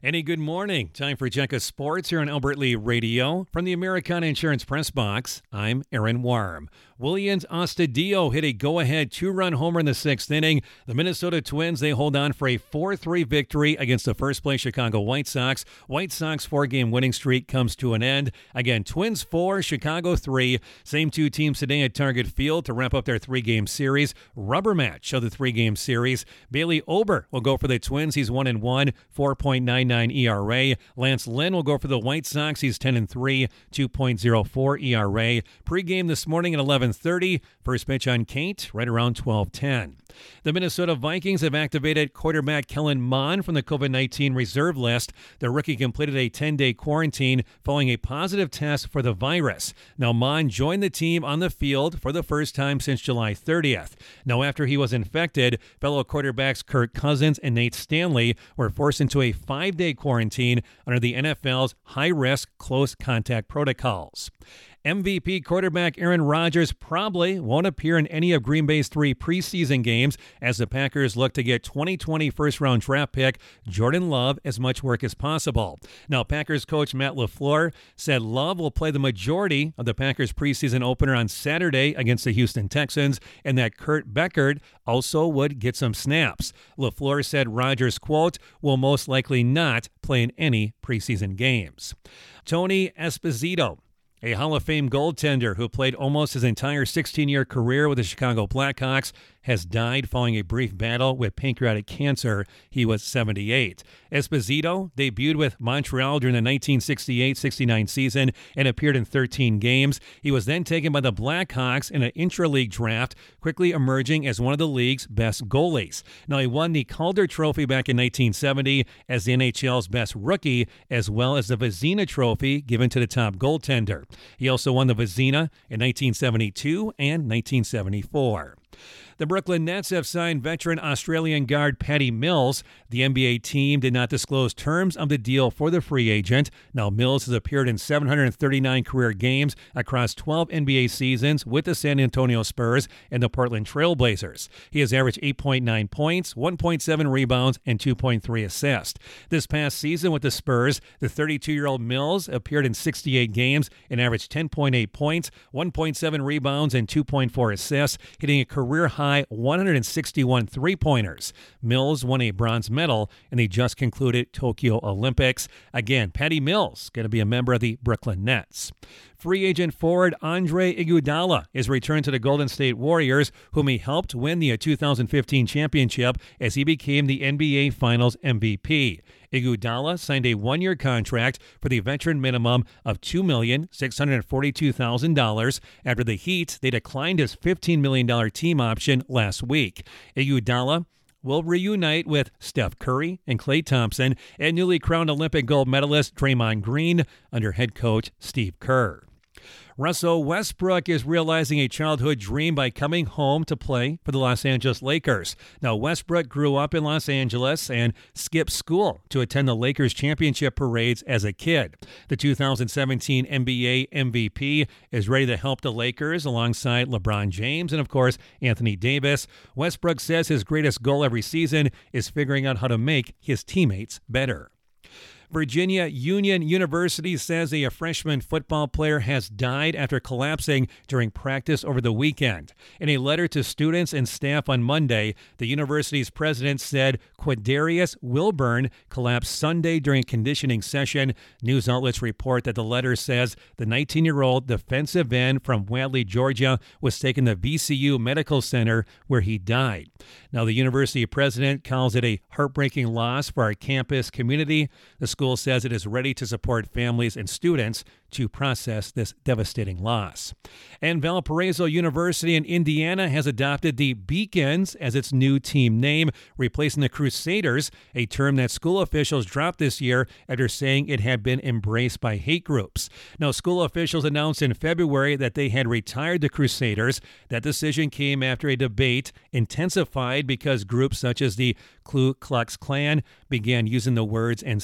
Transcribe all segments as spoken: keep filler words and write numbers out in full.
Any good morning. Time for Check of Sports here on Albert Lee Radio. From the Americana Insurance Press Box, I'm Aaron Warm. Willians Astudillo hit a go-ahead two-run homer in the sixth inning. The Minnesota Twins, they hold on for a four three victory against the first-place Chicago White Sox. White Sox four-game winning streak comes to an end. Again, Twins four, Chicago three. Same two teams today at Target Field to wrap up their three-game series. Rubber match of the three-game series. Bailey Ober will go for the Twins. He's one and one, four point nine nine E R A. Lance Lynn will go for the White Sox. He's ten and three, two point oh four E R A. Pre-game this morning at eleven thirty. First pitch on Kate, right around twelve ten. The Minnesota Vikings have activated quarterback Kellen Mond from the COVID nineteen reserve list. The rookie completed a ten-day quarantine following a positive test for the virus. Now, Mond joined the team on the field for the first time since July thirtieth. Now, after he was infected, fellow quarterbacks Kirk Cousins and Nate Stanley were forced into a five-day quarantine under the N F L's high-risk close contact protocols. M V P quarterback Aaron Rodgers probably won't appear in any of Green Bay's three preseason games as the Packers look to get twenty twenty first-round draft pick Jordan Love as much work as possible. Now, Packers coach Matt LaFleur said Love will play the majority of the Packers preseason opener on Saturday against the Houston Texans, and that Kurt Beckert also would get some snaps. LaFleur said Rodgers, quote, will most likely not play in any preseason games. Tony Esposito, a Hall of Fame goaltender who played almost his entire sixteen-year career with the Chicago Blackhawks, has died following a brief battle with pancreatic cancer. He was seventy-eight. Esposito debuted with Montreal during the nineteen sixty-eight sixty-nine season and appeared in thirteen games. He was then taken by the Blackhawks in an intra-league draft, quickly emerging as one of the league's best goalies. Now, he won the Calder Trophy back in nineteen seventy as the N H L's best rookie, as well as the Vezina Trophy given to the top goaltender. He also won the Vezina in nineteen seventy-two and nineteen seventy-four. The Brooklyn Nets have signed veteran Australian guard Patty Mills. The N B A team did not disclose terms of the deal for the free agent. Now, Mills has appeared in seven hundred thirty-nine career games across twelve N B A seasons with the San Antonio Spurs and the Portland Trail Blazers. He has averaged eight point nine points, one point seven rebounds, and two point three assists. This past season with the Spurs, the thirty-two-year-old Mills appeared in sixty-eight games and averaged ten point eight points, one point seven rebounds, and two point four assists, hitting a career-high one hundred sixty-one three-pointers. Mills won a bronze medal in the just concluded Tokyo Olympics. Again, Patty Mills going to be a member of the Brooklyn Nets. Free agent forward Andre Iguodala is returned to the Golden State Warriors, whom he helped win the two thousand fifteen championship as he became the N B A Finals M V P. Iguodala signed a one-year contract for the veteran minimum of two million six hundred forty-two thousand dollars. After the Heat, they declined his fifteen million dollars team option last week. Iguodala will reunite with Steph Curry and Klay Thompson and newly crowned Olympic gold medalist Draymond Green under head coach Steve Kerr. Russell Westbrook is realizing a childhood dream by coming home to play for the Los Angeles Lakers. Now, Westbrook grew up in Los Angeles and skipped school to attend the Lakers championship parades as a kid. The two thousand seventeen N B A M V P is ready to help the Lakers alongside LeBron James and, of course, Anthony Davis. Westbrook says his greatest goal every season is figuring out how to make his teammates better. Virginia Union University says a freshman football player has died after collapsing during practice over the weekend. In a letter to students and staff on Monday, the university's president said Quadarius Wilburn collapsed Sunday during a conditioning session. News outlets report that the letter says the nineteen-year-old defensive end from Wadley, Georgia, was taken to V C U Medical Center where he died. Now, the university president calls it a heartbreaking loss for our campus community. The school school says it is ready to support families and students to process this devastating loss. And Valparaiso University in Indiana has adopted the Beacons as its new team name, replacing the Crusaders, a term that school officials dropped this year after saying it had been embraced by hate groups. Now, school officials announced in February that they had retired the Crusaders. That decision came after a debate intensified because groups such as the Ku Klux Klan began using the words and symbols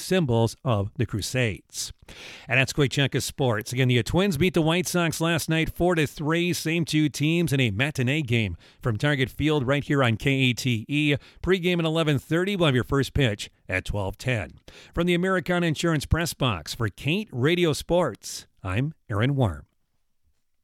Eagles of the Crusades. And that's Quick Check of Sports. Again, the Twins beat the White Sox last night four to three. Same two teams in a matinee game from Target Field right here on K A T E. Pre-game at eleven thirty. We'll have your first pitch at twelve ten. From the Americana Insurance Press Box for Kate Radio Sports, I'm Aaron Worm.